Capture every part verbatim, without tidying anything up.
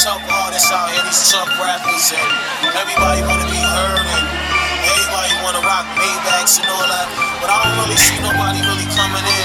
tough artists out here, these tough rappers, and everybody wanna be heard, and everybody wanna rock Maybachs and all that. But I don't really see nobody really coming in,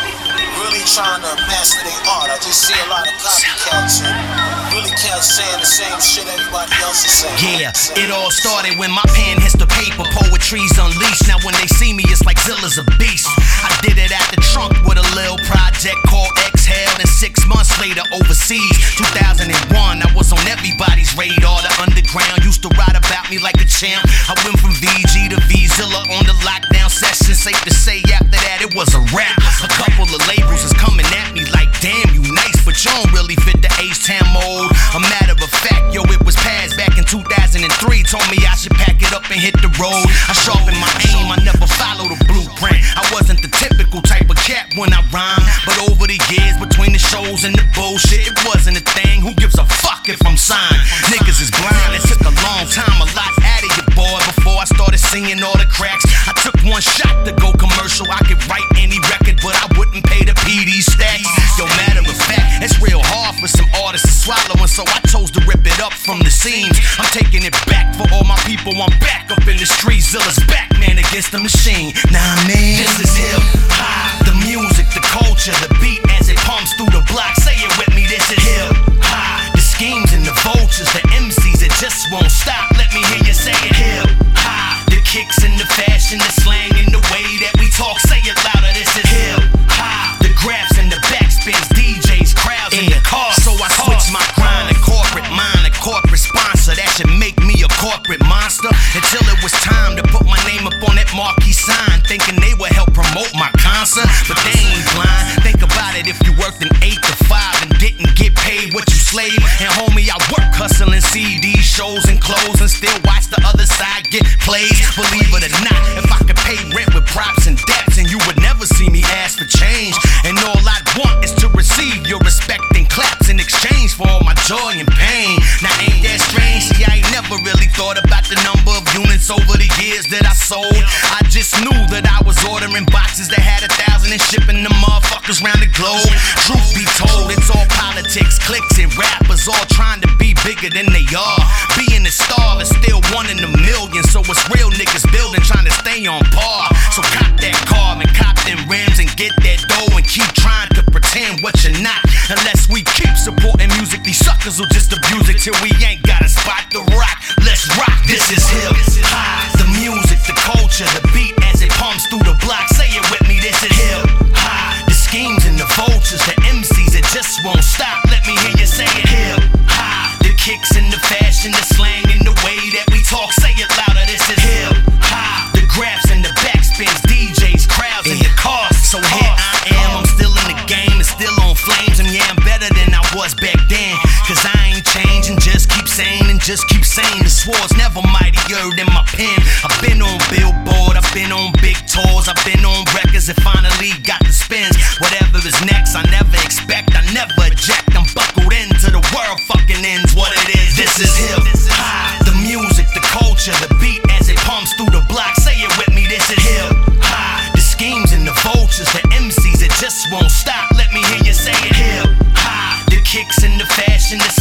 really trying to master their art. I just see a lot of copycats and really cats saying the same shit everybody else is saying. Yeah, it all started when my pen hits the paper, poetry's unleashed. Now when they see me, it's like Zilla's a beast. I did it at the trunk with a little project called Exhale, and six months later overseas, two thousand one, I was on everybody's radar. The underground used to write about me like a champ. I went from V G to V-Zilla on the lockdown session. Safe to say after that it was a wrap. A couple of labels is coming at me like, damn, you nice, but you don't really fit the H-Town mold. A matter of fact, yo, it was passed back in two thousand three. Told me I should pack it up and hit the road. I sharpened my aim, I never followed a blueprint. I wasn't the typical type of cat when I rhyme, but over the years, between the shows and the bullshit, it wasn't a thing. Who gives a fuck if I'm signed? Niggas is blind. It took a long time, a lot out of your boy, before I started seeing all the cracks. I took one shot to go commercial. I could write any record, but I wouldn't pay the P D stacks. Yo, matter of fact, it's real hard for some artists to swallow, and so I chose to rip it up from the seams. I'm taking it back for all my people. I'm back up in the streets. Zilla's back, man, against the machine. Nah, man, this is hip hop. The music, the culture, the beat as it pumps through the block. Say it with me, this is hip hop. The schemes and the vultures, the M Cs, it just won't stop. Let me hear you say it, hip hop. The kicks and the fashion, the slang and the way that we talk. Say it louder, this is hip hop. The grabs and the backspins, D Js, crowds in the car. So I switched my grind to corporate mind, a corporate sponsor. That should make me a corporate monster. Until it was time to put my name up on that marquee sign, thinking they would help promote my concert, but they ain't blind. Think about it, if you worked an eight to five and didn't get paid what you slave. And homie, I work hustling C Ds, shows and clothes, and still watch the other side get plays. Believe it or not, if I could pay rent with props and debts, and you would never see me ask for change. And all I'd want is to receive your respect and claps in exchange for all my joy and pain. Now ain't that strange? See, I ain't never really thought about the number of units over the years that I sold. I just knew that I was ordering boxes that had a thousand and shipping the motherfuckers round the globe. Truth be told, it's all politics, cliques and rappers all trying to be bigger than they are. Being a star is still one in a million, so it's real niggas building trying to stay on par. So cop that car and cop them rims and get that dough and keep trying to pretend what you're not. Unless we keep supporting music, these suckers will just abuse it till we ain't got a spot to rock. Let's rock, this is hip hop. The music, the culture, the beat as it pumps through the block. Say it with me, this is hip hop. The schemes and the vultures, the M Cs, it just won't stop. Let me hear you say it, hip hop. The kicks and the fashion, the slang and the way that we talk. Say it louder, this is hip hop. The grabs and the backspins, D Js, crowds in the cars. So here I am, I'm still in the game and still on flames, and yeah, I'm better than I was back then. Cause I ain't changing, just keep saying and just keep saying. The sword's never mightier than my pen. I've been on Billboard, I've been on big tours, I've been on records that finally got the spins. Whatever is next, I never expect, I never eject. I'm buckled into the world fucking ends what it is. This is hip hop. The music, the culture, the beat as it pumps through the block. Say it with me, this is hip hop. The schemes and the vultures, the M Cs, it just won't stop. Let me hear you say it, hip hop. The kicks and the fashion, the